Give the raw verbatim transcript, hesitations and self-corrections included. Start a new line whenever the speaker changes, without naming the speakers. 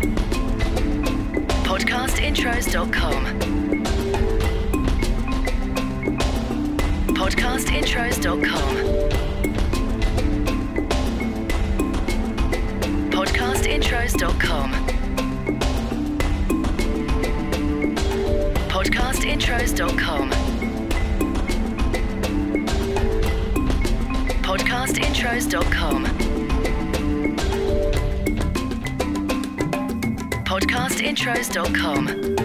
podcast intros dot com. podcast intros dot com. podcast intros dot com. podcast intros dot com. podcast intros dot com. podcast intros dot com.